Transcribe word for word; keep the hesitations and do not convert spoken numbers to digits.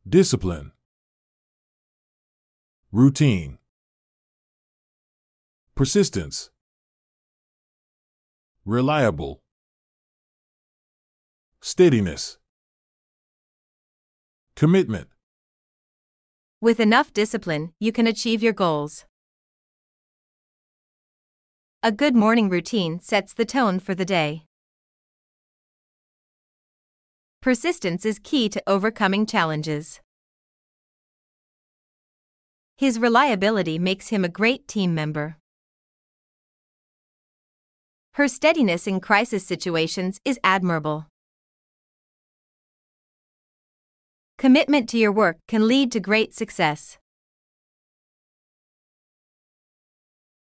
Discipline. Routine. Persistence. Reliable. Steadiness. Commitment. With enough discipline, you can achieve your goals. A good morning routine sets the tone for the day. Persistence is key to overcoming challenges. His reliability makes him a great team member. Her steadiness in crisis situations is admirable. Commitment to your work can lead to great success.